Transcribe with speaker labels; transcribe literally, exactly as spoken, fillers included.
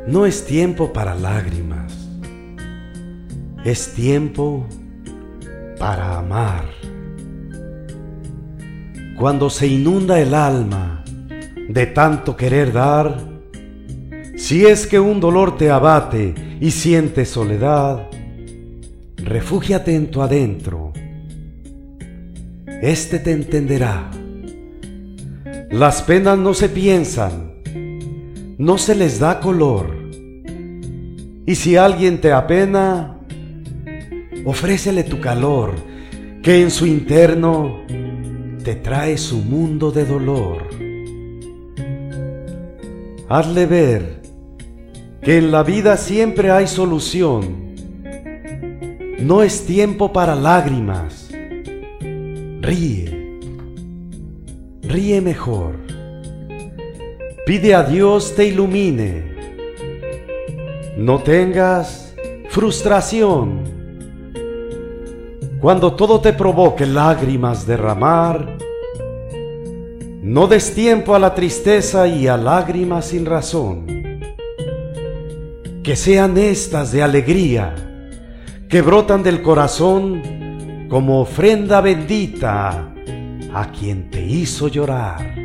Speaker 1: No es tiempo para lágrimas, es tiempo para amar. Cuando se inunda el alma de tanto querer dar, si es que un dolor te abate y sientes soledad, refúgiate en tu adentro, éste te entenderá. Las penas no se piensan, no se les da color, y si alguien te apena, ofrécele tu calor, que en su interno te trae su mundo de dolor. Hazle ver que en la vida siempre hay solución. No es tiempo para lágrimas. Ríe, ríe mejor. Pide a Dios te ilumine. No tengas frustración. Cuando todo te provoque lágrimas derramar, no des tiempo a la tristeza y a lágrimas sin razón. Que sean estas de alegría, que brotan del corazón como ofrenda bendita a quien te hizo llorar.